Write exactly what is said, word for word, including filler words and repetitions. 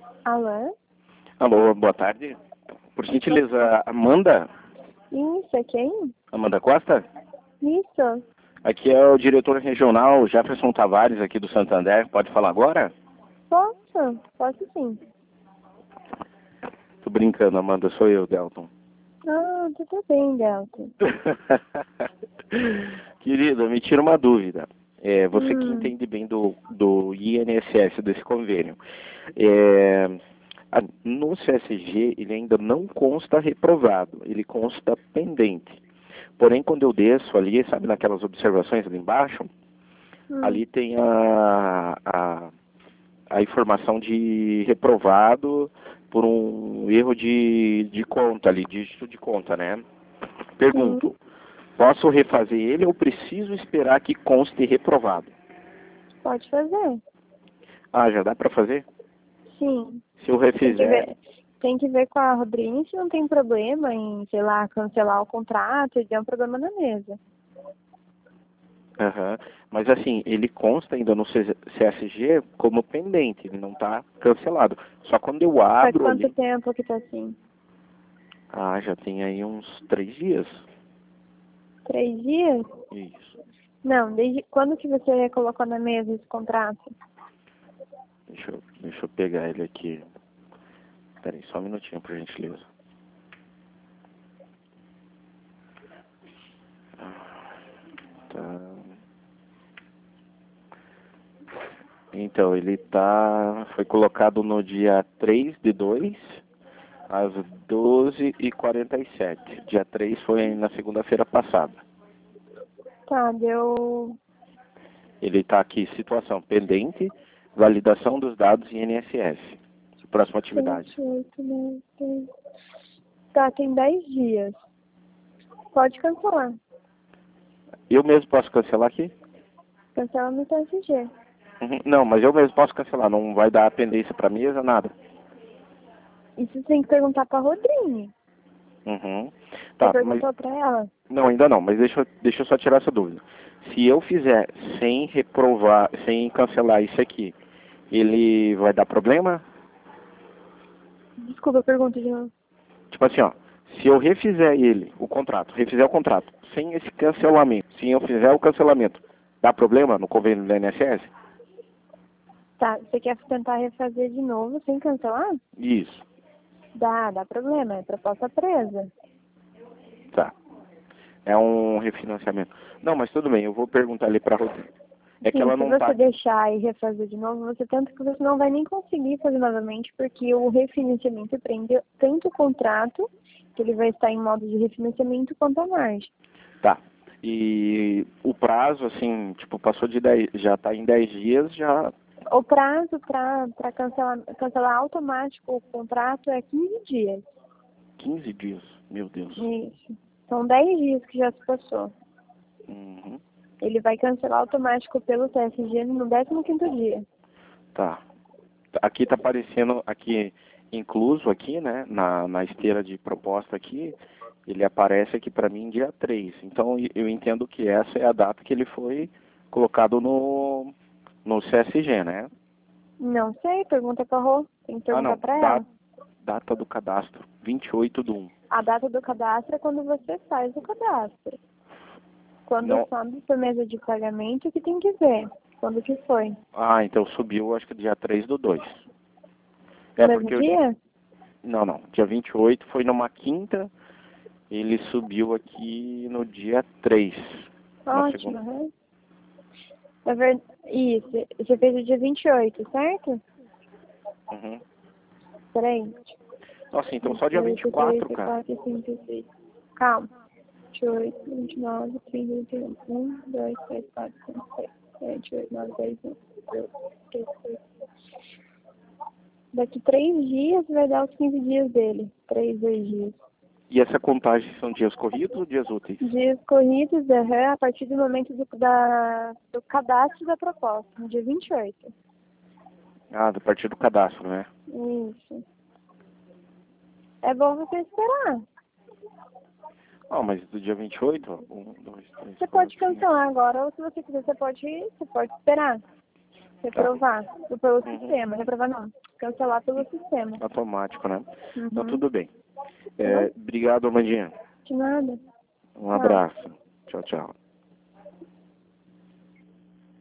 Alô? Alô, boa tarde. Por gentileza, Amanda? Isso, é quem? Amanda Costa? Isso. Aqui é o diretor regional Jefferson Tavares, aqui do Santander. Pode falar agora? Posso? Posso sim. Tô brincando, Amanda, sou eu, Delton. Ah, tudo bem, Delta. Querida, me tira uma dúvida. É, você que Hum. entende bem do, do I N S S, desse convênio. É, a- no C S G, ele ainda não consta reprovado, ele consta pendente. Porém, quando eu desço ali, sabe naquelas observações ali embaixo, Hum. ali tem a, a, a informação de reprovado por um erro de, de conta ali, dígito de conta, né? Pergunto, Sim, posso refazer ele ou preciso esperar que conste reprovado? pode fazer. Ah, já dá para fazer? Sim. Se eu Tem que refizer, ver, tem que ver com a Rodrigues se não tem problema em, sei lá, cancelar o contrato e der um problema na mesa. aham, mas assim, ele consta ainda no C S G como pendente, ele não está cancelado. Só quando eu Faz abro quanto ali, tempo que tá assim? ah, já tem aí uns três dias. Três dias? Isso. Não, desde quando que você colocou na mesa esse contrato? Deixa eu, deixa eu pegar ele aqui. Peraí, só um minutinho, por gentileza. Ah, tá. Então, ele tá. Foi colocado no dia três de dois, às doze e quarenta e sete. Dia três foi na segunda-feira passada. Tá, deu Ele está aqui, situação pendente, validação dos dados I N S S. Próxima atividade. sete, oito, nove, dez. Tá, tem dez dias. Pode cancelar. Eu mesmo posso cancelar aqui? Cancela no T S G. Uhum. Não, mas eu mesmo posso cancelar, não vai dar pendência para mesa, nada. Isso você tem que perguntar pra Rodrigo. Uhum. Você Tá, mas perguntou pra ela? não, ainda não, mas deixa, eu- deixa eu só tirar essa dúvida. Se eu fizer sem reprovar, sem cancelar isso aqui, ele vai dar problema? Desculpa, pergunta de novo. Tipo assim, ó, se eu refizer ele, o contrato, refizer o contrato, sem esse cancelamento, se eu fizer o cancelamento, dá problema no convênio do I N S S? Tá, você quer tentar refazer de novo sem cancelar? Isso, Dá, dá problema, é proposta presa. tá. É um refinanciamento. Não, mas tudo bem, eu vou perguntar ali pra Rodrigo. É que Sim, ela se não tá você aqui. deixar e refazer de novo, você tanto que você não vai nem conseguir fazer novamente, porque o refinanciamento prende tanto o contrato, que ele vai estar em modo de refinanciamento, quanto a margem. Tá. E o prazo, assim, tipo, passou de dez, já tá em dez dias, já O prazo para cancelar, cancelar automático o contrato é quinze dias. quinze dias, meu Deus. Isso. São dez dias que já se passou. Uhum. Ele vai cancelar automático pelo T S G no décimo quinto dia. Tá. Aqui tá aparecendo, aqui, incluso aqui, né, na, na esteira de proposta aqui, ele aparece aqui para mim dia três. Então eu entendo que essa é a data que ele foi colocado no, no C S G, né? Não sei, pergunta pra Rô. Tem que Ah, perguntar não. pra Da, ela. data do cadastro, vinte e oito do um. A data do cadastro é quando você faz o cadastro. Quando Não. sobe por mesa de pagamento, que tem que ver. Quando que foi? Ah, então subiu, acho que dia três do dois. No É, mesmo porque eu... dia? Não, não. Dia vinte e oito foi numa quinta, ele subiu aqui no dia três. Na Ótimo, segunda. né? Na ver... Isso, você fez o dia vinte e oito, certo? Uhum. Peraí. Nossa, então vinte só e dia vinte e oito, quatro, trinta, cara. quatro, trinta e seis. Calma. vinte e oito, vinte e nove, trinta, trinta e um. um, dois, três, quatro, cinco, seis, sete, oito, nove, dez, onze, doze, treze, quatorze. Daqui três dias vai dar os quinze dias dele. Três, dois dias. E essa contagem são dias corridos ou dias úteis? Dias corridos, uhum, a partir do momento do, da, do cadastro da proposta, no dia vinte e oito. Ah, a partir do cadastro, né? Isso. É bom você esperar. Ah, mas do dia vinte e oito, um, dois, três, Você quatro, pode cinco. cancelar agora, ou se você quiser, você pode, você pode esperar. Reprovar tá. pelo uhum. sistema. Reprovar não. Cancelar pelo sistema. Automático, né? Uhum. Então tudo bem. É, obrigado, Amandinha. De nada. Um abraço. Tchau, tchau.